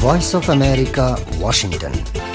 Voice of America, Washington.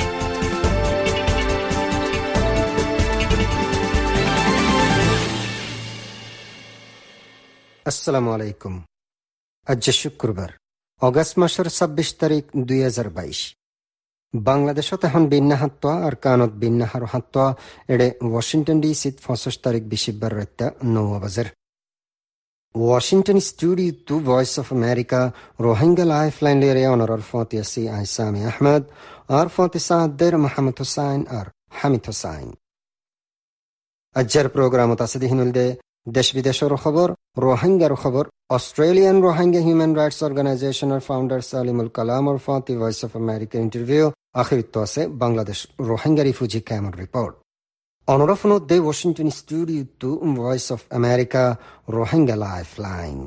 আসসালামু আলাইকুম। আজ শুক্রবার, অগস্ট মাসের 26 তারিখ 2022। বাংলাদেশত এখন বিন্না হাত্তোয়া আর কানত বিন্না হার হাত্তোয়া এড়ে ওয়াশিংটন ডিসিত 25 তারিখ বিশিববার রাত্তা 9 বাজের। Washington studio to Voice of America Rohingya lifeline লেরে অনরর ফতিয়াসি আইসামি আহমদ আর ফতিসাদ্দের মোহাম্মদ হুসাইন আর হামিদ হুসাইন। আজ্জার প্রোগ্রামত আছে দিহিনুলদে দেশ বিদেশের খবর, রোহিঙ্গার খবর, অস্ট্রেলিয়ান রোহিঙ্গা হিউম্যান রাইটস অর্গানাইজেশনের ফাউন্ডার সালিমুল কালাম আর ফাতি ভয়েস অফ আমেরিকা ইন্টারভিউ। আখিরিত আছে Bangladesh Rohingya refugee camp report. অনরফনত দে Washington studio to Voice of America Rohingya lifeline.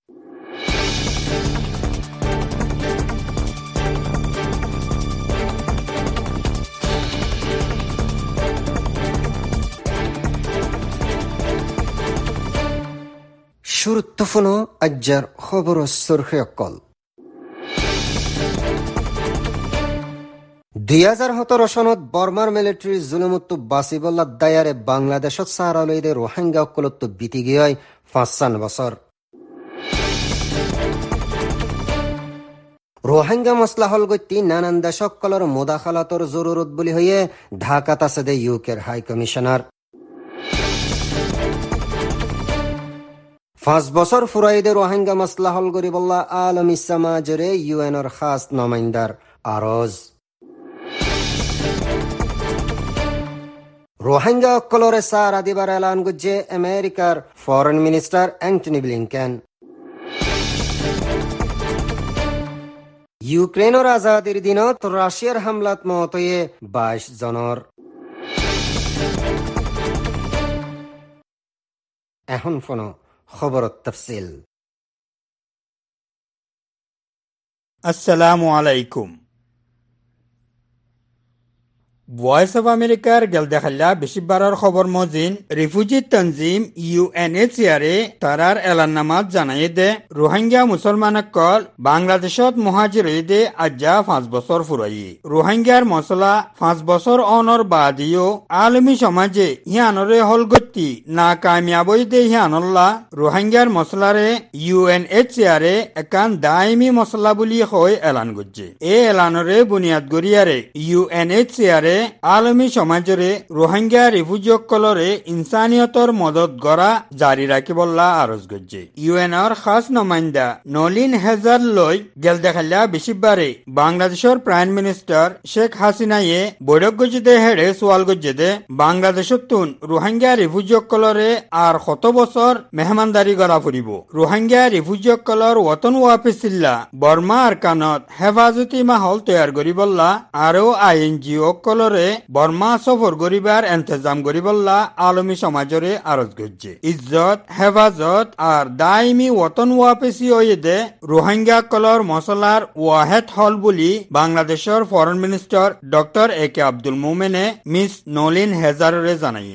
শুরুত্তফনো আজ্জার খবর সুরখে অকল। 2017 সনত বর্মার মিলিটারি জুলুমুত্তু বাসিবল্লা দায়ারে বাংলাদেশত সারালইদে রোহিঙ্গা অকলত্ব বিতি গিয়ে 5 বছর। রোহিঙ্গা মসলা হল গতি নানান দেশকলর মোদাখালাতর জরুরত বলি হয়ে ঢাকাত আছে দে ইউকের হাই কমিশনার। 5 বছর ফুরাইদে রোহিঙ্গা মসলা হল গরিবল্লা আলমী সমাজরে ইউএনর খাস নমাইন্দার আরজ। রোহিঙ্গা অকলরে সারা দিবার এলান গুজে আমেরিকার ফরেন মিনিস্টার অ্যান্টনি ব্লিংকেন। ইউক্রেনের আজাদির দিনত রাশিয়ার হামলাত মত হয়ে 22 জনের। এখন ফোন খবর তফসিল। আসসালামু আলাইকুম। ভয়েস অফ আমেরিকার গেলদেখাল্লা বেশিবারের খবর মজিন রিফিউজি তনজিম UNHCR তারার এলাননামাত জানাই দে রোহিঙ্গা মুসলমানকল বাংলাদেশত মুহাজির দে আজ্জা 5 বছর ফুরাই। রোহিঙ্গার মশলা 5 বছর অনর বাদিও আলমী সমাজে হিয়ানরে হল গতি না কামিয়াবই দে হিয়ানল্লা রোহিঙ্গার মশলারে UNHCR একান দায়মি মশলা বুলি হয় এলান গজ্জে। এ এলানরে বুনিয়াদ গরিয়ারে UNHCR আলমী সমাজরে রোহিঙ্গা রিফিউজিসকলরে ইনসানিয়তর মদত গড়া জারি রাখিবল্লা আরজ গজ্জে। ইউএনর খাস নমাইন্দা নলিন হেজার লই গেল দেখাল্লা বেশিবারে বাংলাদেশের প্রাইম মিনিস্টার শেখ হাসিনায়ে বৈঠক গজ্জে হেড়ে সোয়াল গজ্জে দে বাংলাদেশতুন রোহিঙ্গা রিফিউজিসকলরে আর কত বছর মেহমানদারি করা ফুরিব। রোহিঙ্গা রিফিউজিসকলর ওতন ওয়াপিসিল্লা বর্মা আর কানত হেফাজতি মাহল তৈয়ার করিবল্লা আরও INGO বর্মা সফর গরিবার এন্তজাম গরিবল্লা আলমী সমাজরে আরজ গজ্জে। ইজ্জত হেফাজত আর দায়মি ওতন ওয়াপেসি দে রোহিঙ্গা কলর মশলার ওয়াহেদ হল বুলি বাংলাদেশের foreign minister doctor AK Abdul মোমেনে মিস নলিন হেজারে জানাই।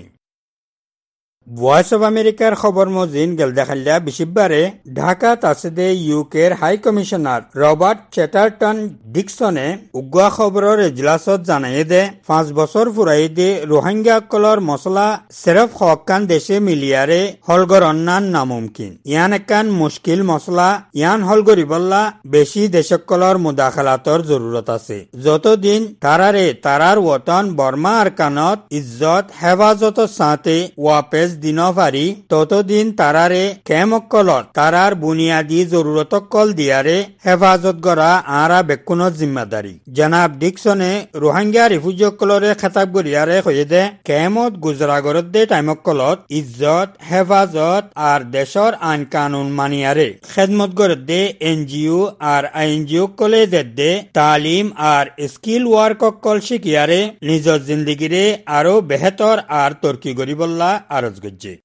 ভয়েস অফ আমেরিকার খবর মজিন গেল দেখাল্লা বেশিবারে ঢাকাত আছে দে ইউকের হাই কমিশনার রবার্ট চ্যাটারটন ডিকসনে উগুয়া খবরের এজলাসত জানাই দে 5 বছর ফুরাই দে রোহিঙ্গা কলর মশলা সেরফ হকান দেশে মিলিয়ারে হলগর অন্যান নামুমকিন। ইয়ান একান মুশকিল মশলা ইয়ান হলগরিবল্লা বেশি দেশকলর মুদাখালাতর জরুরত আছে। যতদিন তারার ওতন বর্মা আর কানত ইজ্জত হেফাজতর সাথে ওয়াপেস দিন পারি ততদিন তারারে কেমকলত তারার বুনিয়াদী জরুরতকল দিয়ারে হেফাজত গড়া আরা বেকুনত জিম্মাদারি। জনাব ডিকসনে রোহিঙ্গা রিফিউজিসকলরে খেতাব গড়িয়ারে কয়ে দে কেমত গুজরাগরত দে টাইমকলত ইজ্জত হেফাজত আর দেশর আইন কানুন মানিয়ারে খেদমত গড়ত দে NGO আর INGO কলে দে তালিম আর স্কিল ওয়ার্ক কল শিকিয়ারে নিজর জিন্দিগিরে আরো বেহতর আর তর্কি গরিবল্লা আরজ গজ্জে।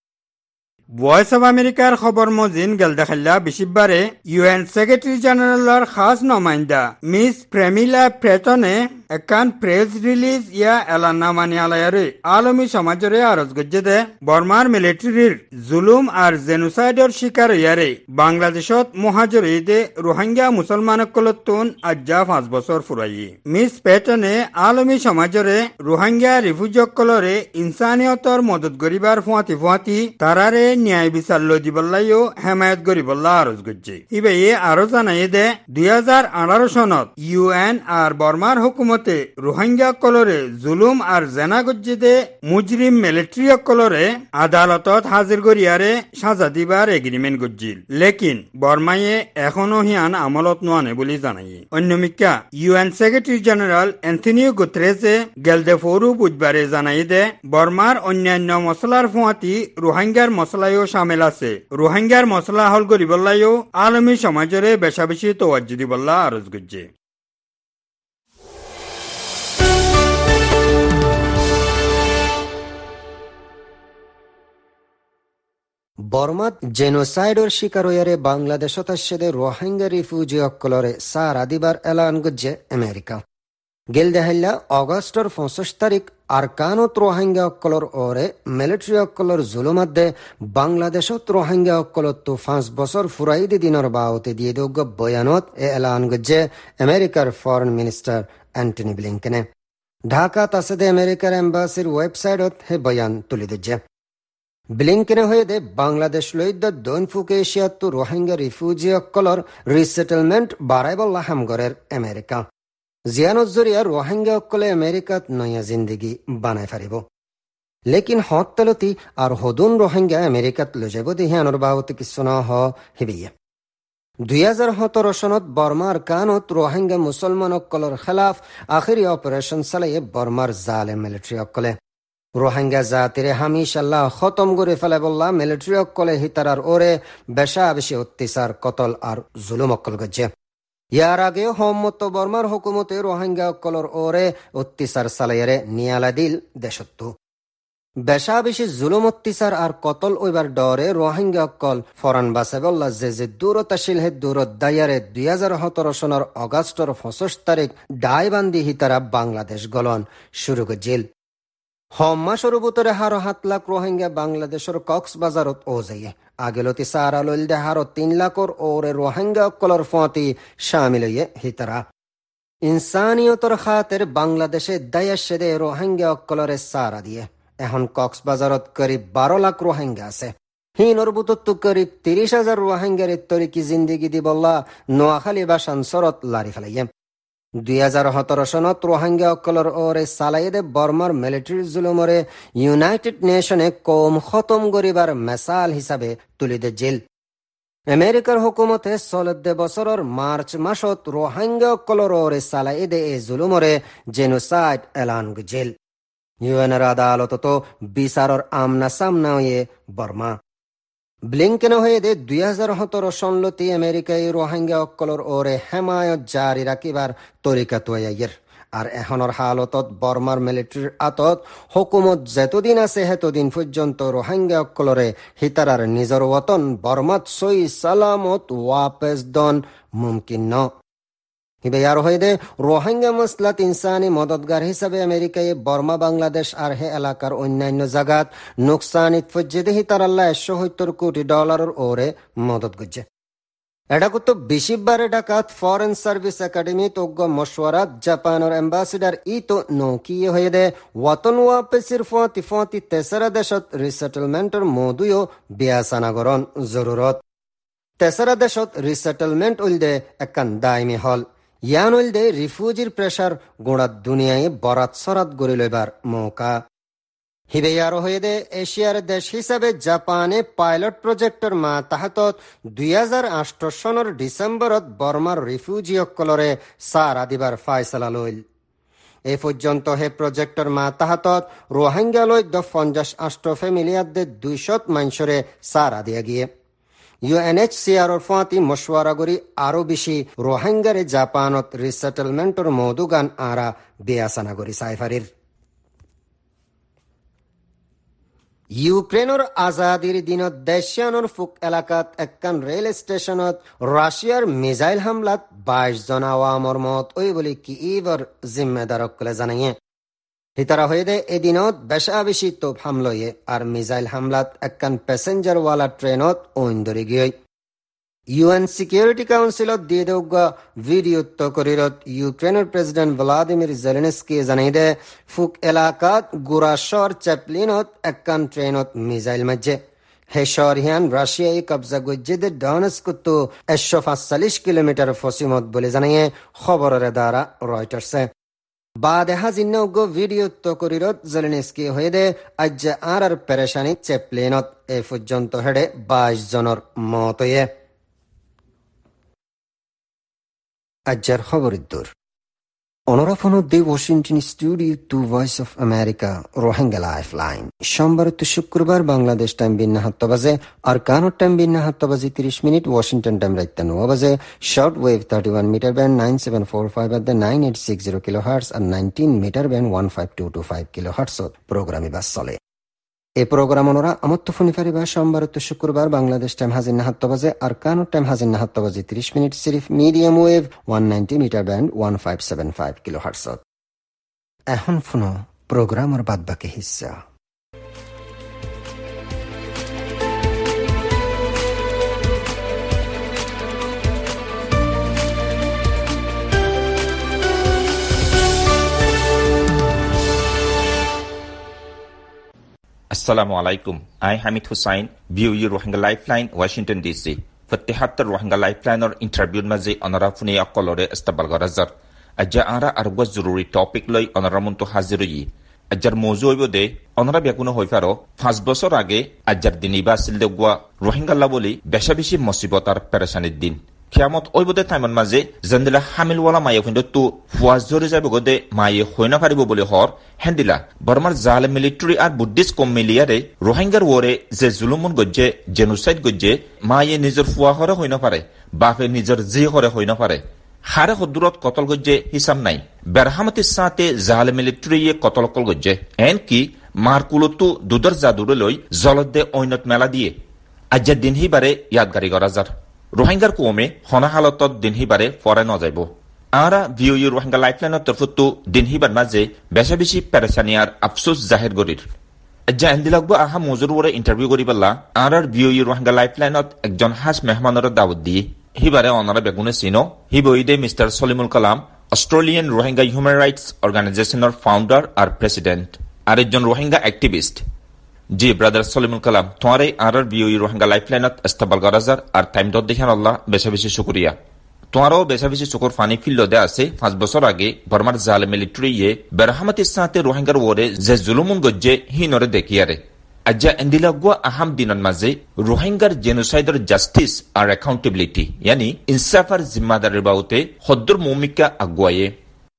ভয়েস অফ আমেরিকার খবর মজিন গেল দেখাল্লা বেশিবারে UN সেক্রেটারি জেনারেলর খাস নমাইন্দা মিস প্রেমিলা প্রেটনে একান প্রেস রিলিজ ইয়া এলান্নামানি আলায়ারে আলমী সমাজরে আরজ গজ্জে দে বর্মার মিলিটারির জুলুম আর জেনোসাইডর শিকার ইয়ারে বাংলাদেশত মহাজর ঈদে রোহিঙ্গা মুসলমানকলতুন আজ্জা 5 বছর ফুরাই মিস পেটনে আলমী সমাজরে রোহিঙ্গা রিফিউজিসকলরে ইনসানিয়তর মদত গরিবার ফুয়াতি তারারে ন্যায় বিচার লদিবল্লাইও হেমায়ত গরিবল্লা আরজ গজ্জে ইবে আরো জানাই দে 2018 সনত ইউএন আর বর্মার হুকুমতে রোহিঙ্গা কলরে জুলুম আর জেনা গজ্জে দে মুজরিম মিলিটারি কলরে আদালতত হাজির করিয়ারে সাজা দিবার এগ্রিমেন্ট গজ্জিল লেকিন বর্মায়ে এখনো হিয়ান আমলত নোয়ানে বলে জানাই অন্যমিকা ইউএন সেক্রেটারি জেনারেল অ্যান্থনিও গুতেরেসে গেলদে ফোরু বুধবারে জানাই দে বর্মার অন্যান্য মশলার ফুয়াতি রোহিঙ্গার মশলায়ও সামিল আছে রোহিঙ্গার মশলা হল গরিবল্লায়ও আলমী সমাজরে বেশা বেশি তোয়াজ্জি দিবল্লা আরজ গজ্জে বর্মাত জেনোসাইডর শিকার হইয়ারে বাংলাদেশত আসছে রোহিঙ্গা রিফিউজি অক্কলরে সারা দিবার এলান গজ্জে আমেরিকা গেল দেহাইলা অগস্টর 25 তারিখ আরকানত রোহিঙ্গা অক্কলর ওরে মিলিটারি অক্কলর জুলুমাদ্দে বাংলাদেশত রোহিঙ্গা অক্কলত তো 5 বছর ফুরাই দিনের বাওতে দিয়ে দোগ বয়ানত এ এলান গজ্জে আমেরিকার ফরেন মিনিস্টার অ্যান্টনি ব্লিংকেনে ঢাকা তাসদে আমেরিকার এম্বাসির ওয়েবসাইটত হে বয়ান তুলি দিচ্ছে ব্লিংকেনে হয়ে দে বাংলাদেশ লইদ্য দৈনফুক এশিয়াত রোহিঙ্গা রিফিউজি অক্কলর রিসেটেলমেন্ট বাড়াইবল্লা হামগরের আমেরিকা জিয়ানত জরিয়া রোহিঙ্গা অক্কলে আমেরিকাত নয়া জিন্দিগি বানাই ফারিব লেকিন হত তেলতি আর হদুন রোহিঙ্গা আমেরিকাত লৈ যাব দিহানোর বাবতে কিছু ন হিবিয়ে 2017 সনত বর্মার কানত রোহিঙ্গা মুসলমান অক্কলর খেলাফ আখিরি অপারেশন চালাইয়ে বর্মার জালে মিলিটারি অক্কলে রোহিঙ্গা জাতিরে হামিশাল্লাহ খতম করে ফেলে বললা মিলিটারি অক্কলে হিতারার ওরে বেশা বেশি অত্যাচার কতল আর জুলুম অক্কল গজ্জে ইয়ার আগে হোমমত বর্মার হুকুমতে রোহিঙ্গা অক্কলর ওরে অত্যাচার চালাইয়ারে নিয়ালা দিল দেশত্তু বেশা বেশি জুলুম অত্যাচার আর কতল ওইবার ডরে রোহিঙ্গা অক্কল ফরান বাসে বললা যে দূরত আসিল হে দূরত দায়ারে 2017 সনের অগস্টর 25 তারিখ ডাইবান্দি হিতারা বাংলাদেশ গলন শুরু গজিল হম্মা সরবুতরে হারো 7 লাখ রোহিঙ্গা বাংলাদেশের কক্সবাজারত ও যাইয়ে আগেলতি সারা লইল দে হারো 3 লাখর ওরে রোহিঙ্গা অক্কলর ফতি শামিল হইয়ে হিতারা ইনসানিয়তর খাতের বাংলাদেশে দায়াসে দে রোহিঙ্গা অক্কলরে সারা দিয়ে এখন কক্সবাজারত করিব 12 লাখ রোহিঙ্গা আছে হিনর বুতত্তু করিব 30,000 রোহিঙ্গার তরিকি জিন্দিগি দি বললা নোয়াখালী বা সানসরত লারি ফেলাইয়ে 2017 সনত রোহিঙ্গা অক্কলর ওরে সালাইদে বর্মার মিলিটারি জুলুমরে ইউনাইটেড নেশনে কম খতম গরিবার মেসাল হিসাবে তুলি দে জেল আমেরিকার হুকুমতে 14 বছরের মার্চ মাসত রোহিঙ্গা অক্কলর ওরে সালাইদে এ জুলুমরে জেনোসাইড এলান গজেল ইউএনের আদালত তো বিচারর আমনা সামনা হয়ে বর্মা ব্লিংকেন হয়ে দে 2017 সনলতি আমেরিকায় রোহিঙ্গা অক্কলর ওরে হেমায়ত জারি রাখিবার তরিকা তৈয়াইয়ের আর এখনের হালতত বর্মার মিলিটারির আতত হুকুমত যেতদিন আছে হেতদিন পর্যন্ত রোহিঙ্গা অক্কলরে হিতারার নিজর ওতন বর্মাত সই সালামত ওয়াপেস দন মুমকিন ন হিবে আর হয়ে দে রোহিঙ্গা মসলাত ইনসানি মদতগার হিসাবে আমেরিকায় বর্মা বাংলাদেশ আর হে এলাকার অন্যান্য জাগাত নোকসানিত ফজ্জেদে হিতারাল্লাহ 170 কোটি ডলারের ওরে মদত গজ্জে এটা কত 20 বারে ডাকাত ফরেন সার্ভিস একাডেমি তোগ্য মশওয়ারাত জাপানের অ্যাম্বাসিডার ই তো নৌকিয়ে হয়ে দে ওয়াতন ওয়াপেসির ফতি তেসরা দেশত রিসেটেলমেন্টের মধুও বিয়াসানাগরণ জরুরত তেসরা দেশত রিসেটেলমেন্ট উলদে একান দায়মি হল ইয়ান উলদে রিফিউজির প্রেসার গোড়াত দুনিয়ায় বরাত সরাত গড়ি লইবার মৌকা হিবে আরো হয়ে দে এশিয়ার দেশ হিসাবে জাপানে পাইলট প্রজেক্টর মা তাহাতত 2008 সনের ডিসেম্বরত বর্মার রিফিউজি অক্কলরে সারা দিবার ফায়সালা লইল এ পর্যন্ত হে প্রজেক্টর মা তাহাতত রোহিঙ্গা লই 58 ফ্যামিলিয়াদে 200 মানুষরে সারা দিয়া গিয়ে ইউএনএইচসিআর ফাতি মশওয়ারা করি আরো বেশি রোহিঙ্গারে জাপানত রিসেটেলমেন্টর মধুগান আরা বেয়াসানা করি সাইফারির ইউক্রেনৰ আজাদিৰ দিনত দেশখনৰ ফুক এলেকাত এখন ৰেল ষ্টেচনত ৰাছিয়াৰ মিছাইল হামলাত 22 জন আৱামৰ মত হৈ বুলি কিয়েভৰ জিম্মেদাৰসকলে জানায়। হিতাৰা হয়ে এদিনত বেছি তোপ হামলয়ে আর মিছাইল হামলাত এখন প্যাসেঞ্জারওয়ালা ট্রেনত ওইন ধরে গিয়ে ইউএন সিকিউরিটি কাউন্সিলত দিয়ে দেওয়া ভিডিওত করিরত ইউক্রেনের প্রেসিডেন্ট ভ্লাদিমির জেলেনস্কি জানাই দে ফুক এলাকাত গুরাশর চ্যাপলিনত এখন ট্রেনত মিছাইল মাঝে হে শহরিয়ান রাশিয়ায় কবজা গজ্জেদের ডনেস্কুতো 145 কিলোমিটার পশ্চিমত বলে জানাইয়ে খবরের দ্বারা রয়টার্সে বাদে হাজিনগ ভিডিওত করিরত জেলেনস্কি হয়ে দে আজ আর পেরেশানি চ্যাপলিনত এ পর্যন্ত হেডে 22 জনের মত হয়ে আজকের খবরের দূর অনরাফনত দি Washington studio to Voice of America Rohingya lifeline সোমবার তো শুক্রবার বাংলাদেশ টাইম বিন্না 7 বাজে আর কানাডা টাইম বিন্না 7 বাজে 30 মিনিট ওয়াশিংটন টাইম রাত 9 বাজে short wave 31 metre band 9745 at the 9860 kilohertz আর 19 মিটার ব্যান্ড 15225 কিলোহার্টজ প্রোগ্রামে বাস চলে এই প্রোগ্রাম ওনারা আমত্ত ফোনি ফারিবা সোমবার তো শুক্রবার বাংলাদেশ টাইম হাজির 7 বাজে আর কানাডা টাইম হাজির 7 বাজে 30 মিনিট সিরিফ medium wave 190 metre band 1575 kilohertz এখন ফোনো প্রোগ্রামের বাদ বাকি হিস্সা Assalamu alaikum. I Hamid Hussain, BOE Rohingya Lifeline, Washington DC. 77 Rohingya Lifeline or interview mazi onara funi akolore istabal garazar. Aja ara argo zururi topic loi onara muntu haziruyi. Ajar mawzu de onara biakuno hoi faro 5 বছর আগে ajar diniba silde gwa Rohingya laboli besha beshi musibatar pereshanid din. কিয়ামত ওইবদে Timon মাঝে জেন্দিলা হামিলওয়ালা মায়ে কিন্তু তো ফুয়াজ ধরে যাবে গদে মায়ে হইনা পারিব বলে হর হেন্দিলা বর্মার জালে মিলিটারি আর বুদ্ধিস্ট কম মিলিয়ারে রোহিঙ্গার ওরে যে জুলুমন গজ্জে জেনোসাইড গজ্জে মায়ে নিজের ফুয়া হরে হইনা পারে বাপে নিজের জি হরে হইনা পারে হারে হদুরত কতল গজ্জে হিসাব নাই বেরহামতির সাথে জালে মিলিটারি কতল কল গজ্জে এন কি মারকুলতো দুদর জাদুরে লই জলদে ঐনত মেলা দিয়ে আজ্জার দিন হিবারে ইয়াদগারি গরাজার রোহিঙ্গার কমে হনা হালতত দিনহিবারে ফরে নজাইব আরা ভিওইউ রোহিঙ্গা লাইফলাইনের তরফতো দিনহিবার মাঝে বেশা বেশি পেরেশানিয়ার আফসোস জাহির করির যা এন্দিলাগব আহা মজুর ওরে ইন্টারভিউ করি পাল্লা আর ভিওইউ রোহিঙ্গা লাইফলাইনত একজন হাস মেহমানের দাওয়াত দিয়ে হিবারে অনারা বেগুনে চিনো হিবইদে mister Salimul Kalam Australian Rohingya human rights অর্গানাইজেশনের ফাউন্ডার আর প্রেসিডেন্ট আর একজন রোহিঙ্গা অ্যাক্টিভিস্ট জি ব্রাদার সলিমুল কালাম তোমারে আর বিওই রোহিঙ্গা লাইফলাইনত ইস্তাবাল গরাজার আর টাইম দত দেখান আল্লাহ বেশা বেশি শুকরিয়া তোমারও বেশা বেশি শুকর ফানি ফিল দে আছে 5 বছর আগে বর্মার জাল মিলিটারি বেরহামতির সাথে রোহিঙ্গার ওরে যে জুলুমুন গজ্জে হিনরে দেখিয়ারে আজ্জা এন্দিলাগুয়া আহাম দিনন মাঝে রোহিঙ্গার জেনোসাইডার জাস্টিস আর অ্যাকাউন্টেবিলিটি ইয়ানি ইনসাফার জিম্মাদারির বাউতে হদ্দুর মুমিকা আগুয়ায়ে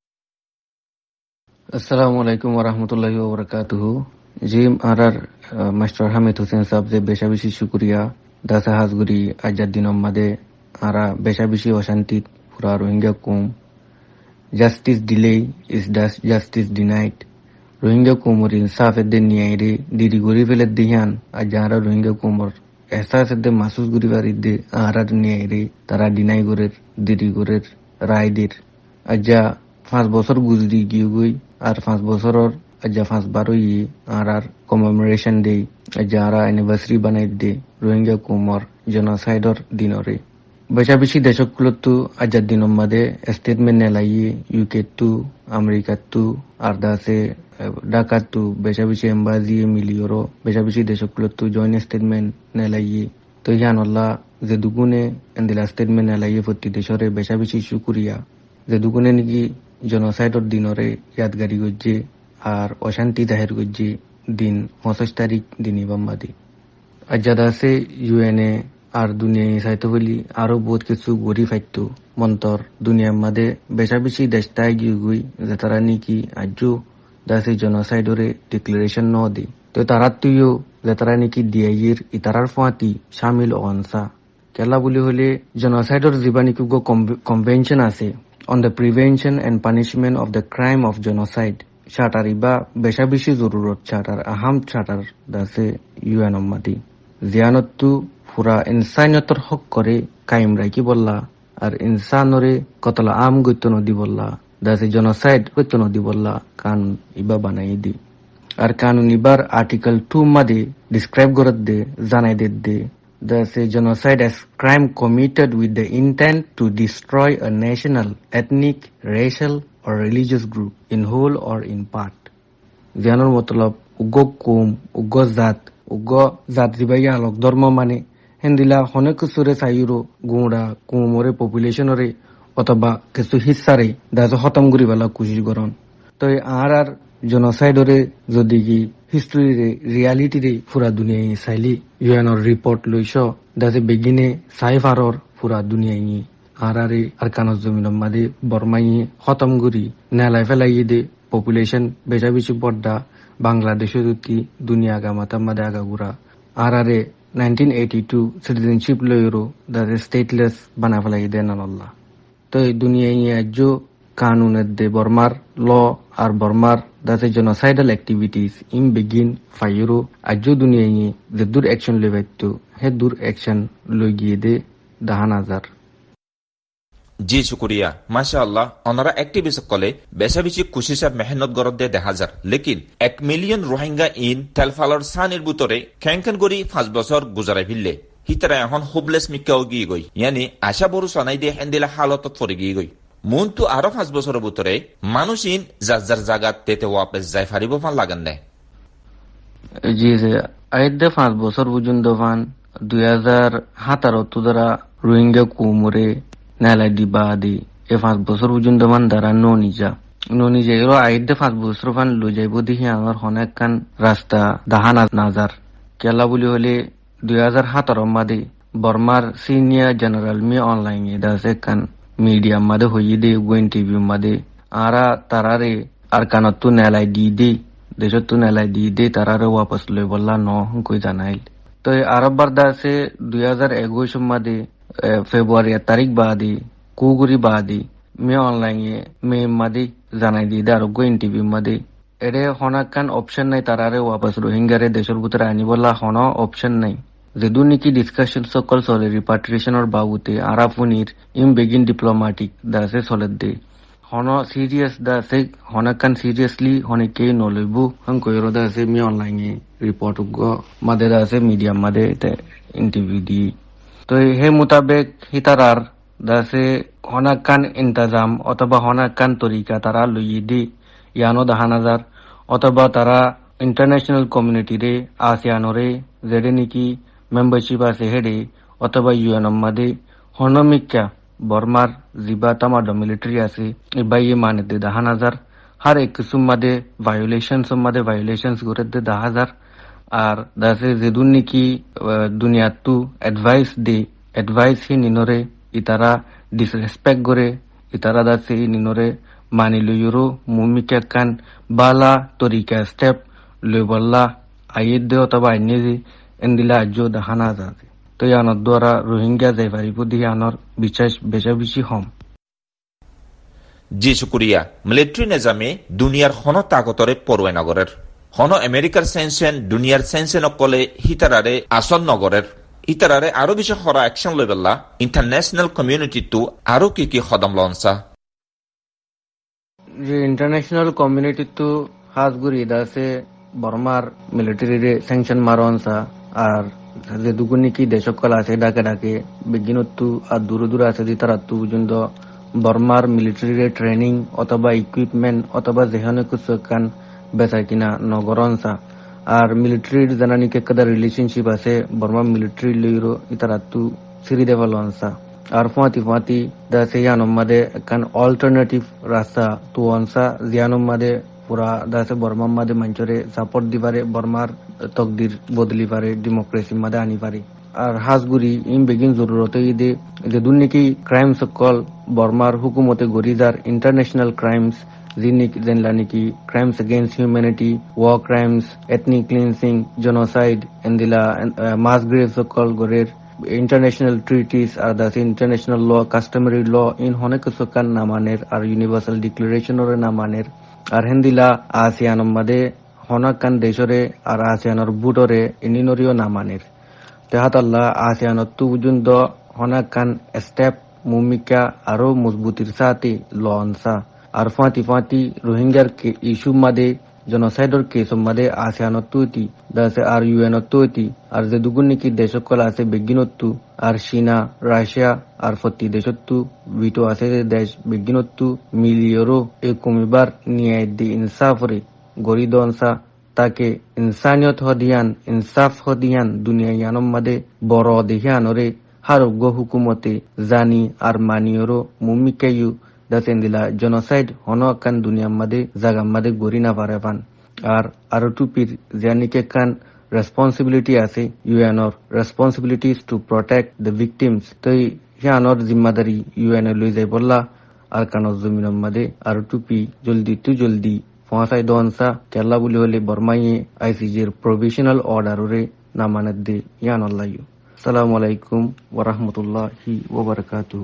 আসসালামু আলাইকুম ওয়া রাহমাতুল্লাহি ওয়া বারাকাতুহু জি আর মাস্টার হামিদ হোসেন সাহেব যে বেশা বেশি শুক্রিয়া দাসা হাজগুড়ি আজাদ দিন মাদে আরা বেশা বেশি অশান্তি পুরা রোহিঙ্গা কুম justice delay is justice denied Rohingya কুমর ইনসাফের দে নিয়ে রে দিদি গরি ফেলে দিহান আর যারা রোহিঙ্গা কুমর এহসাসের দে মাসুস গরি বাড়ি দে আরা নিয়ে রে তারা ডিনাই গরের দিদি গরের রায় দের আজ্জা 5 বছর গুজরি গিয়ে গই আর 5 বছরের আজ্জা 5 বারোই আর কমেমোরেশন ডে আজ্জা আর অ্যানিভার্সারি বানাই দে রোহিঙ্গা কুমর জেনোসাইডর দিনরে বেশা বেশি দেশগুলোতো আজাদ দিনের মাঝে স্টেটমেন্ট নেলাইয়ে ইউকে টু আমেরিকা টু আর দাসে ঢাকা টু বেশা বেশি এম্বাসি মিলিওরো বেশা বেশি দেশগুলোতো জয়েন্ট স্টেটমেন্ট নেলাইয়ে তো ইয়ানল্লাহ যে দুগুণে এন্দিলা স্টেটমেন্ট নেলাইয়ে প্রতি দেশরে বেশা বেশি শুকুরিয়া যে দুগুণে নাকি জেনোসাইডর দিনরে ইয়াদগারি গজ্জে আর অশান্তি জাহের গজ্জে দিন 25 তারিখ দিনই বাম্মাদি আজাদ আছে ইউএনএ আর দুনিয়ায় চাইতে বলি আরো বহুত কিছু গড়ি ফাইতো মন্তর দুনিয়ার মাঝে বেশা বেশি দেশটাই গিয়ে গই যে তারা নাকি আজও দাসে জেনোসাইডরে ডিক্লারেশন ন দি তো তারা তুইও যে তারা নাকি ডিআইয়ের ইতারার ফাঁতি সামিল অনসা কেলা বলি হলে জেনোসাইডর জীবানিক কনভেনশন আছে on the prevention and punishment of the crime of genocide চার্টারি বা বেশা বেশি জরুরত চার্টার আহাম চার্টার দাসে ইউএন মাদি জিয়ানতু পুরা ইনসানিয়তর হক করে কায়েম রাখি বললা আর ইনসানরে কতলা আম গত্য নদী বললা দাসে জেনোসাইড গত্য নদী বললা কান ইবা বানাই দি আর কানুন ইবার আর্টিকেল 2 মাদি ডিসক্রাইব করত দে জানাই দে Thus, a genocide as crime committed with the intent to destroy a national, ethnic, racial or religious group in whole or in part. Janor matlab ugo kum, ugo zat zibaya alok dharma mane hendila honek sure sayuro gunda kumore population ore otoba kichu hissare daso khatam guri bala kushish goron. To ar genocide ore jodi ki history re reality re pura dunia saili UN report loisho daze begine saifaror pura dunia ni arare arkanos zominam made bormai khatam guri nelai felai de population beja bichu bodda bangladesh uti dunia ga mata made aga gura arare 1982 citizenship loiro daze stateless bana felai de nanallah to dunia ni ajo kanunet de bormar law আর বর্মার দাসে genocidal activities ইম begin ফাইরো আজো দুনিয়ায় যে দূর action লেবাইতো হে দূর অ্যাকশন লই গিয়ে দে দাহান হাজার জি শুক্রিয়া মাশাআল্লাহ অনারা অ্যাক্টিভিস্ট কলে বেশা বেশি কুশিসা মেহনত গরত দে 1000 লেকিন 1 মিলিয়ন রোহিঙ্গা ইন তেলফালর সানের বুতরে খেংখান গরি 5 বছর গুজারাই ফিরলে হিতারা এখন হোপলেস মিক্কাও গিয়ে গই ইয়ানি আশা বড় সনাই দে হেন্দিলা হালতত পড়ে গিয়ে গই মনটো আরো 5 বছরের ভিতরে মানুষিন যার জায়গা তেতে ওয়াপস যাই ফারিব ফান লাগান নেয় জি যে আইদে 5 বছর পর্যন্ত ফান 2017 তো দ্বারা রোহিঙ্গা কুমরে নালাই দিবা দি এ 5 বছর পর্যন্ত মান দ্বারা ননিজা এর আইদে 5 বছর ফান লই যাইব দেখি আমার অনেক কান রাস্তা দাহানা নাজার কেলা বলি হলে 2017 মাদে বর্মার সিনিয়র জেনারেল মি অনলাইনে দাসে কান মিডিয়া মাদে হইয়ে দে গোয়েন টিভি মাদে আরা তারারে আর কানতু নেলাই দি দেশতু নেলাই দি তারারে ওয়াপস লই বললা ন কই জানাইল তো আরববার দাসে 2021 মাদে ফেব্রুয়ারি তারিখ বাদে কুগুরি বাদে মে অনলাইনে মে মাদে জানাই দি আর গোয়েন টিভি মাদে এরে হনাকান অপশন নাই তারারে ওয়াপস রোহিঙ্গারে দেশের ভিতরে আনি বললা হন অপশন নাই যেদু নাকি ডিসকাশন সকল চলে রিপাট্রিয়েশনের বাবুতে আরাফুনির ইম বেগিন ডিপ্লোম্যাটিক দাসে চলে দে হন সিরিয়াস দাসে হনাকান সিরিয়াসলি হনেকে নলইবু হংকইর দাসে মি অনলাইনে রিপোর্ট মাদে দাসে মিডিয়া মাদে ইন্টারভিউ দি তো হে মোতাবেক হিতারার দাসে হনাকান ইন্তজাম অথবা হনাকান তরিকা তারা লইয়ে দি ইয়ানো 10,000 অথবা তারা ইন্টারন্যাশনাল কমিউনিটি রে আসিয়ানরে যেডে নাকি মেম্বারশিপ আছে হেডে অথবা ইউএন মাদে হনমিকা বর্মার জিবা তামাডো মিলিটারি আছে ইবাই মানে দে 10,000 হার এক কিসুম মাদে ভায়োলেশনস করে দে 10,000 আর দাসে যেদুন নাকি দুনিয়াতু অ্যাডভাইস হি নিনরে ইতারা ডিসরেসপেক্ট করে ইতারা দাসে নিনরে মানি লইরো মুমিকা কান বালা তরিকা স্টেপ লইবল্লা আইদ অথবা আইনে এন্দিলা আজো দাহানা যাবে তো ইয়ানোর দ্বারা রোহিঙ্গা যাই পারিব দিয়ে আনোর বিশ্বাস বেশি হম জি শুক্রিয়া মিলিটারি নিজামে দুনিয়ার হন তাগতরে পড়ুয়াই নগরের হন আমেরিকার সেনসেন দুনিয়ার সেনসেন অকলে হিতারারে আসন নগরের ইতারারে আরো বেশি হরা অ্যাকশন লইবেলা ইন্টারন্যাশনাল কমিউনিটি তো আরো কি কদম লনসা যে ইন্টারন্যাশনাল কমিউনিটি তো হাজগুড়ি দাসে বর্মার মিলিটারি স্যাংশন মারনসা আর যে দুগুনি কি দেশকল আছে ডাকে বিজ্ঞানতু আর দূর আছে দি তারা তু পর্যন্ত বর্মার মিলিটারি ট্রেনিং অথবা ইকুইপমেন্ট অথবা যেখানে কিছু কান বেচা কিনা নগরনসা আর মিলিটারির জানানিকে কাদা রিলেশনশিপ আছে বর্মা মিলিটারি লইরো ইতারা তু সিরি দেভালনসা আর ফুয়াতি দাসে ইয়ানোর মাদে কান অল্টারনেটিভ রাস্তা তু অনসা জিয়ানোর মাদে পুরা দাসে বর্মার মাদে মঞ্চরে সাপোর্ট দিবারে বর্মার তকদির বদলি পারে ডেমোক্রেসি মাদে আনি পারে আর হাজগুড়ি ইম বেগিন জরুরতে ইদে যে দুর্নীতি ক্রাইম সকল বর্মার হুকুমতে গরিদার ইন্টারন্যাশনাল ক্রাইমস যেনলা নাকি crimes against humanity war crimes ethnic cleansing genocide এন্দিলা মাস গ্রেভ সকল গরের ইন্টারন্যাশনাল ট্রিটিস আর দাস ইন্টারন্যাশনাল ল কাস্টমারি ল ইন হনেক সকান নামানের আর ইউনিভার্সাল ডিক্লারেশনের নামানের আর হেন্দিলা আসিয়ানর মাদে হনাকান দেশরে আর আসিয়ানর বুটরে ইনিনরিও নামানের তেহাতাল্লা আসিয়ানত তু পর্যন্ত হনাকান স্টেপ মুমিকা আরো মজবুতির সাথে লনসা আর ফাঁতি ফাঁতি রোহিঙ্গার কে ইস্যু মাদে জনসাইডর কেস মাদে আসিয়ানত তুইতি দাসে আর ইউএনত তুইতি আর যে দুগুন নাকি দেশকল আছে বেগিনত্তু আর চীনা রাশিয়া আর ফতি দেশত্তু ভিটো আছে দেশ বেগিনত্তু মিলিয়রো এ কমিবার নিয়ে দি ইনসাফরে গরিদনসা তাকে ইনসানিয়ত হদিয়ান ইনসাফ হদিয়ান দুনিয়া ইয়ানম মাদে বড় দেহিয়ানরে হারোগ্য হুকুমতে জানি আর মানিয়রো মুমিকায়ু দাসেন্দিলা জনসাইড হনকান দুনিয়ার মাদে জাগার মাদে গড়ি না পারে পান আর আরো টুপির জানিকে কান রেসপন্সিবিলিটি আছে ইউএনর responsibilities to protect the victims তই হিয়ানর জিম্মাদারি ইউএনএ লই যাই বললা আর কানর জমিনের মাদে আরো টুপি জলদি পৌঁছাই দনসা কেরলা বলি হলে বর্মাইয়ে আইসিজির প্রভিশনাল অর্ডারে নামানত দে ইয়ানর লাইও। আসসালামু আলাইকুম ওয়া রাহমাতুল্লাহি ওয়া বারাকাতুহু।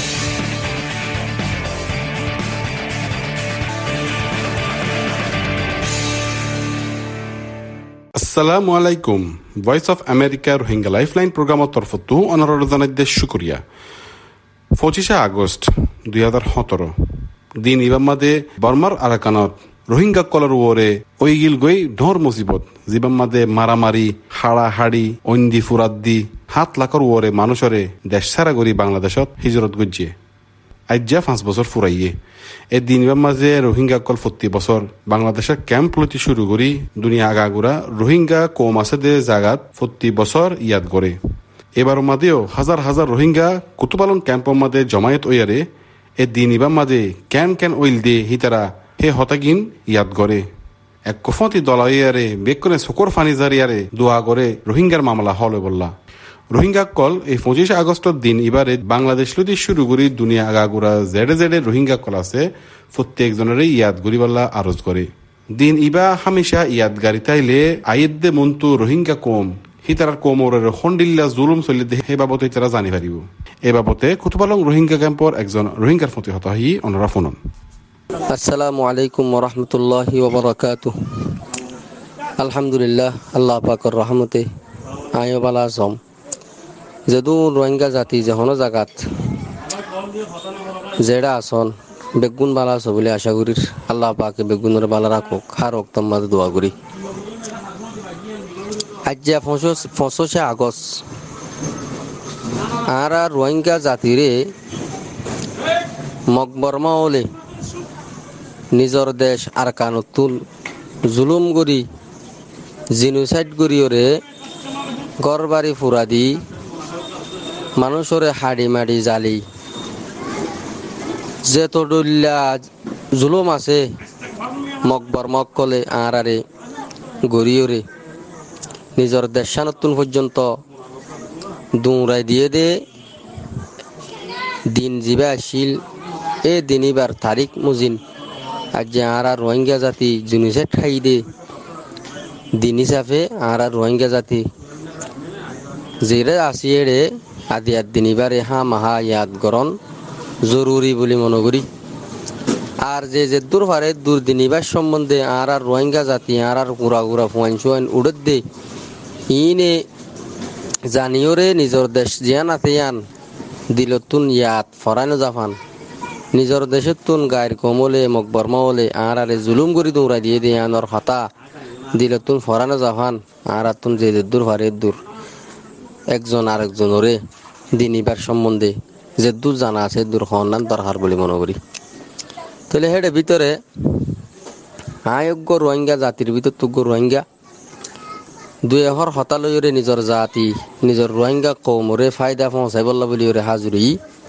আসসালামু আলাইকুম। Voice of America Rohingya lifeline প্রোগ্রামর তরফতো অনুরোধ জানাইতে শুক্রিয়া। 25 আগস্ট 2017 দিন ইবাম মাদে বর্মার আরাকানত রোহিঙ্গা কলার ওরে ওইগিল গই ঢোর মুসিবত জিবাম মাদে মারামারি হাড়াহাড়ি ঐন্দি ফুরাদ্দি 7 লাখর ওরে মানুষরে দেশ সারা গরি বাংলাদেশত হিজরত গজিয়ে আজ্জা 5 বছর ফুরাইয়ে এ দিন মাঝে রোহিঙ্গা কল 40 বছর বাংলাদেশের ক্যাম্প লতি শুরু করি দুনিয়া আগাগুড়া রোহিঙ্গা কম আছে দে জাগাত 40 বছর ইয়াদ করে এবার মাঝেও হাজার হাজার রোহিঙ্গা কুতুপালন ক্যাম্প মাঝে জমায়েত ওয়ারে এ দিন মাঝে ক্যান ওইল দে হিতারা হে হতাগিন ইয়াদ করে এক কফতি দলাইয়ারে বেকনে সকর ফানি জারিয়ারে দোয়া করে রোহিঙ্গার মামলা হলে বললা রোহিঙ্গা কল এই 25 আগস্টের দিন এবারে বাংলাদেশ লতি শুরু করি দুনিয়া আগাগুড়া জেডে রোহিঙ্গা কল আছে প্রত্যেক জনের ইয়াদ গরিবাল্লা আরজ করে দিন ইবা হামেশা ইয়াদগারি তাইলে আয়েদ্দে মন্তু রোহিঙ্গা কম হিতারার কোমরের হন্ডিল্লা জুলুম চলি দে হে বাবতে তারা জানি পারিব এ বাবতে কুতুপালং রোহিঙ্গা ক্যাম্পর একজন রোহিঙ্গার প্রতি হতাহি অনরা ফোনন। আসসালামু আলাইকুম ওয়া রাহমাতুল্লাহি ওয়া বারাকাতুহু। আলহামদুলিল্লাহ আল্লাহ পাকের রহমতে আয়ো বালা আজম যেদু রোহিঙ্গা জাতি যখন জাগাত জেডা আসন বেগুন বালা আছে বলে আশা করি আল্লাহ পাকে বেগুনের বালা রাখুক হার রক্তম মাঝে দোয়া করি। আজ 25 আগস্ট আর রোহিঙ্গা জাতিরে মকবরমা হলে নিজর দেশ আর কানতুল জুলুম করি জিনোসাইড করিওরে গড়বাড়ি ফুরা দি মানুষরে হাড়ি মাড়ি জালি যে তডুল্লা জুলুম আছে মকবর মক্কলে আরে গড়িওরে নিজর দেশানতুন পর্যন্ত দৌড়াই দিয়ে দে দিন জিবা আসিল এ দিনিবার তারিখ মুজিন আজ আর রোহিঙ্গা জাতি জিনিসে খাই দে দিন হিসাবে আর রোহিঙ্গা জাতি যেরে আসিয়ে রে আদি আর দিনিবারে মাহা ইয়াদ গরণ জরুরি বলে মনে করি। আর যে দূর পারে দূর দিনিবার সম্বন্ধে আর রোহিঙ্গা জাতি আর গুড়া ফুয়াইন উড়ত দে ইনে জানিও রে নিজর দেশ জিয়ান আছে ইয়ান দিলতুন ইয়াদ ফরানো জাফান নিজর দেশের তুন গায়ের কমলে মকবরমা হলে আর জুলুম করি দৌড়া দিয়ে দিয়ে আনর হতা দিলতুন ফরানো জাফান আর তুন যে দূর পারে দূর একজন আরেকজনরে দিনিবার সম্বন্ধে যে দূর জানা আছে দূর হন্যান দরকার বলে মনে করি। তাহলে হেডে ভিতরে আয়োগ্য রোহিঙ্গা জাতির ভিতর তুগ্য রোহিঙ্গা দুই এহর হতালয়রে নিজর জাতি নিজর রোহিঙ্গা কৌমরে ফায়দা পৌঁছাই বললা বলি ওরে হাজুরি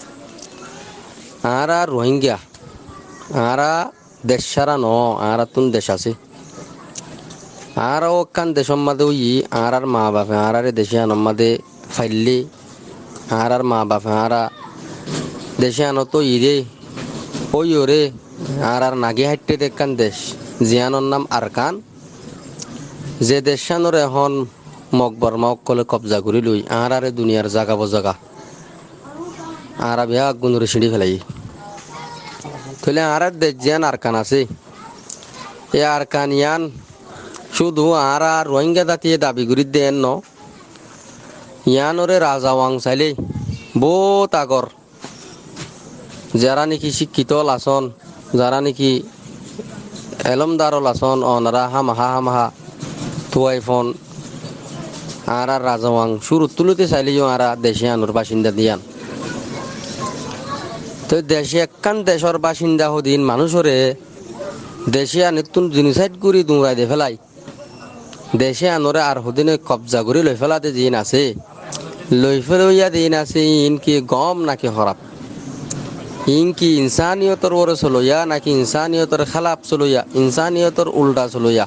আর রোহিঙ্গা আর দেশ সারা ন আর তুন দেশ আছে আর ওখান দেশের মাঝে ওই আর মা বাপে আর দেশে আনার মাঝে ফাইলে আর মা বাপে আর দেশে আনো তো ইরে ওই ওরে আর নাগি হাইটে দেখান দেশ জিয়ানোর নাম আরকান যে দেশানোর এখন মকবর মকলে কবজা করি লই আর দুনিয়ার জাগা বজাগা আর বেয়া গুণরে সিঁড়ি ফেলাই তাহলে আর দেশ জিয়ান আরকান আছে এ আর কানিয়ান শুধু আরা রোহিঙ্গা জাতিয়ে দাবি করি দেন ন ইয়ানরে রাজা ওয়াং চাইলে বহুত আগর যারা নাকি শিক্ষিত লাসন যারা নাকি এলমদার লাসন অনারা হামাহা তুয়াই ফোন আর রাজা ওয়াং শুরু তুলতে চাইলেও আরা দেশে আনুর বাসিন্দা দিয়ান তো দেশে একখান দেশের বাসিন্দা হদিন মানুষরে দেশে আনুন জিনিসাইড করি দুঁড়াই দে ফেলাই দেশে আনরে আর হদিনে কবজা করে লই ফেলাতে দিন আছে লই ফেলইয়া দিন আছে ইনকি গম নাকি খারাপ ইনকি ইনসানিয়তর ওরে চলইয়া নাকি ইনসানিয়তর খেলাপ চলইয়া ইনসানিয়তর উল্টা চলইয়া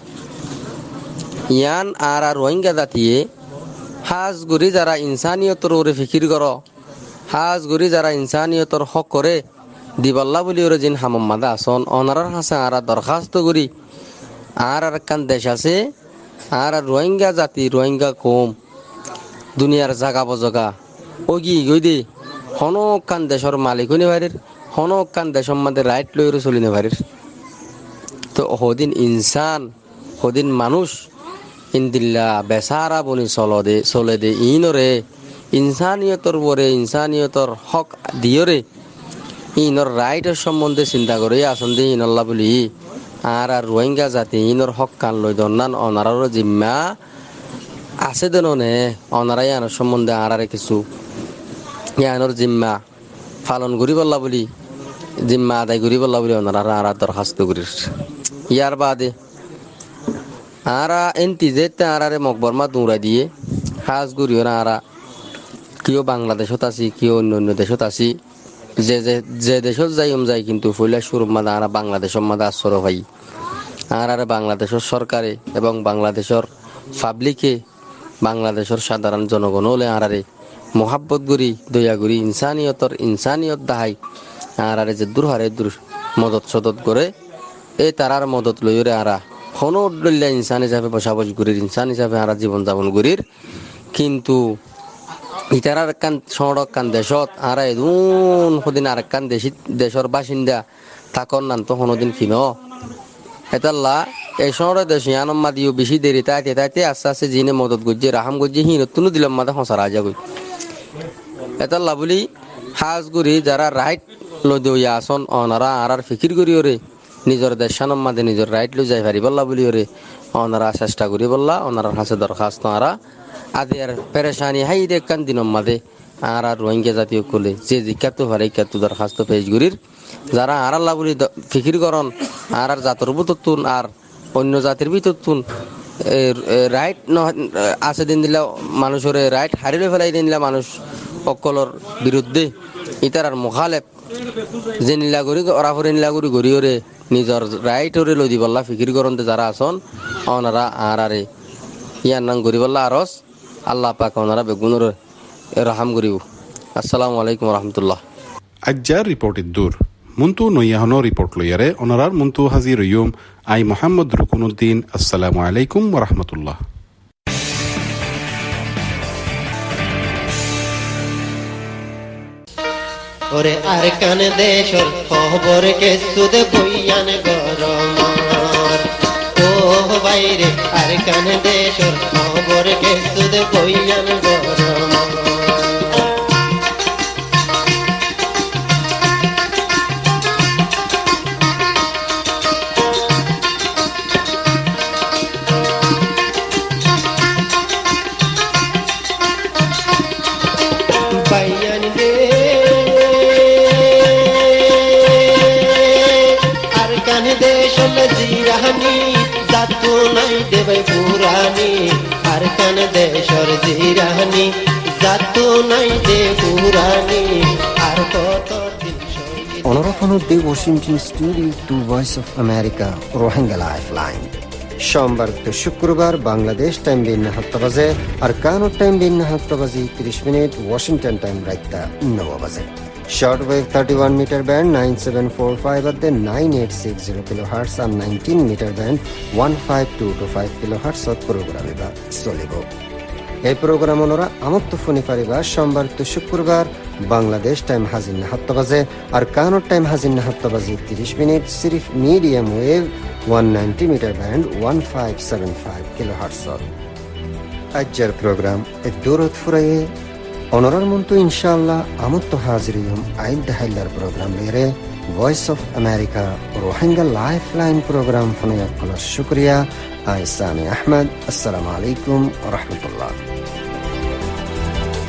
ইয়ান আর রোহিঙ্গা জাতিয়ে হাজ গুরি যারা ইনসানিয়তর ওরে ফিকির কর হাজ গুরি যারা ইনসানিয়তর হক করে দিবাল্লা বলি ওরে জিন হামাম্মাদা আসন অনারার হাসে আর দরখাস্ত করি আর কান দেশ আছে আর রোহিঙ্গা জাতি রোহিঙ্গা কম দুনিয়ার জাগা বজগা ওগি গই দে হনক কান দেশের মালিক হইনে পারির হনক কান দেশের মধ্যে রাইট লইরে চলিনে পারির তো হদিন ইনসান হদিন মানুষ ইন্দিল্লা বেসারা বনি চলে দে ইনরে ইনসানিয়তর বরে ইনসানিয়তর হক দিয়রে ইনর রাইটের সম্বন্ধে চিন্তা করে আসন দে ইনল্লা বলি আর রোহিঙ্গা জাতি ইনর হক কান লই দন্নান অনারার জিম্মা আছে দেনে অনারাই আনার সম্বন্ধে আর কিছু ইয়ানোর জিম্মা পালন করি বললা বলি জিম্মা আদায় করি বললা বলি ওনারা আর দরখাস্ত করি ইয়ার বাদে আরা এনটি যেতে আরারে মকবরমা দৌড়া দিয়ে হাজ করিও না আরা কেউ বাংলাদেশত আছি কেউ অন্য দেশত আছি যে দেশত যাই কিন্তু ফইলা শুরু মাদা আরা বাংলাদেশের মাদা আশ্রয় ভাই আর বাংলাদেশের সরকারে এবং বাংলাদেশের পাবলিকে বাংলাদেশের সাধারণ জনগণ হলে আরারে মোহাব্বত গুরি দয়া গুরি ইনসানিয়ত দাহাই আর যে দুরহারে মদত সদত করে এই তারার মদত লইরে আরা হন উল্লা ইনসান হিসাবে বসাবস গুরির ইনসান হিসাবে আরা জীবন যাপন গুরির কিন্তু ইতারার কান সড়ক কান দেশত আর এদিন সদিন আর কান দেশের বাসিন্দা থাকন নান তো কোনোদিন কিন এতাল্লা এই শহরে দেশ ইয়ানম্মা দিও বেশি দেরি তাইতে আস্তে আস্তে জিনে মদত করছে রাহাম করছে হিনতুনু দিলাম মাদা হসা রাজা কই এতাল্লা বলি হাজ গুরি যারা রাইট লইয়া আসন অনারা আর ফিকির করি ওরে নিজের দেশানম মাদে নিজের রাইট লই যাই পারি বললা বলি ওরে অনারা চেষ্টা করি বললা ওনার হাসে দরখাস্ত আরা আদি আর পেরেশানি হাই দে কান দিনম মাদে আর রোহিঙ্গা জাতীয় কোলে যে জিজ্ঞাত পারে কাত দরখাস্ত পেশ গুরির যারা আর আল্লাহ বলি ফিকির করন আর জাতর বুততুন আর অন্য জাতির ভিতরতুন রাইট আছে দিন দিলা মানুষের রাইট হারিয়ে ফেলাই দিন দিলা মানুষ অকলর বিরুদ্ধে ইতার আর মুখালেফ যে নীলাগুড়ি অরাফরে নীলাগুড়ি গড়িওরে নিজের রাইট ওরে লই দিবল্লা ফিকির করতে যারা আসন ওনারা আরে ইয়ার নাম গরিবল্লা আরস আল্লাহ পাক ওনারা বেগুনের রাহাম গরিব আসসালামু আলাইকুম রহমতুল্লাহ আজ্জার রিপোর্টের দূর মুন্তু নইয়াহনো রিপোর্ট লইয়ারে ওনারার মুন্তু হাজির ইয়ুম আই মোহাম্মদ রুকুনুদ্দিন আসসালামু আলাইকুম রহমতুল্লাহ ওরে আর কান দেশর খবর কে সুদে বইয়ান গরমার ও বাইরে আর কান দেশর খবর কে সুদে বইয়ান গরমার জিরানি জাতু নাই দেবে পুরানি আর কান দেশর জিরানি জাতু নাই দে পুরানি আর কত দিন অনরফন দি Washington studio to Voice of America Rohingya lifeline সোমবার তো শুক্রবার বাংলাদেশ টাইম বিন 7 বাজে আর কানাডা টাইম বিন 7 বাজে 30 মিনিট ওয়াশিংটন টাইম রাইতা 9 বাজে Shortwave 31 meter band 9745 at the 9860 kilohertz and 19 meter band 15225 kilohertz program ba solibo. এই প্রোগ্রাম ওনারা আমত্ত ফোনে পারিবা সোমবার তো শুক্রবার বাংলাদেশ টাইম হাজির 7 বাজে আর কানাডা টাইম হাজির 7 বাজে 30 মিনিট সিরিফ medium wave 190 metre band 1575 kilohertz. আজকের প্রোগ্রাম এক দূরত ফুরাইয়ে অনরার মন্ত ইনশাআল্লাহ আমত্ত হাজিরিয়ম আইন দাহাইলার প্রোগ্রাম লেরে Voice of America Rohingya lifeline programme ফোনে আপনার শুক্রিয়া। আই সামি আহমদ। আসসালামু আলাইকুম ওয়া রাহমাতুল্লাহ।